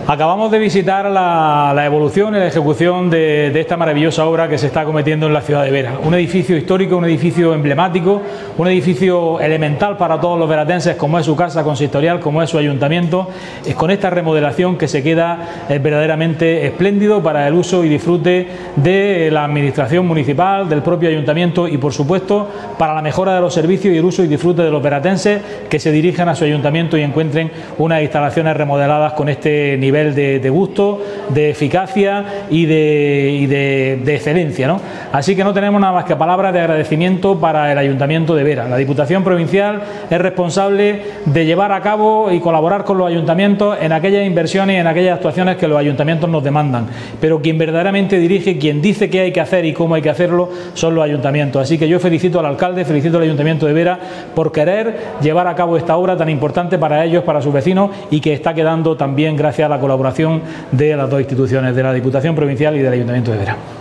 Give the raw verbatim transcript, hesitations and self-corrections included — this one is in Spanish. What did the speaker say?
Acabamos de visitar la, la evolución y la ejecución de, de esta maravillosa obra que se está cometiendo en la ciudad de Vera. Un edificio histórico, un edificio emblemático, un edificio elemental para todos los veratenses, como es su casa consistorial, como es su ayuntamiento, es con esta remodelación que se queda eh, verdaderamente espléndido para el uso y disfrute de la administración municipal, del propio ayuntamiento y, por supuesto, para la mejora de los servicios y el uso y disfrute de los veratenses que se dirijan a su ayuntamiento y encuentren unas instalaciones remodeladas con este nivel De, de gusto, de eficacia y de, y de, de excelencia, ¿no? Así que no tenemos nada más que palabras de agradecimiento para el Ayuntamiento de Vera. La Diputación Provincial es responsable de llevar a cabo y colaborar con los ayuntamientos en aquellas inversiones y en aquellas actuaciones que los ayuntamientos nos demandan, pero quien verdaderamente dirige, quien dice qué hay que hacer y cómo hay que hacerlo, son los ayuntamientos. Así que yo felicito al alcalde, felicito al Ayuntamiento de Vera por querer llevar a cabo esta obra tan importante para ellos, para sus vecinos, y que está quedando también gracias a la colaboración de las dos instituciones, de la Diputación Provincial y del Ayuntamiento de Vera.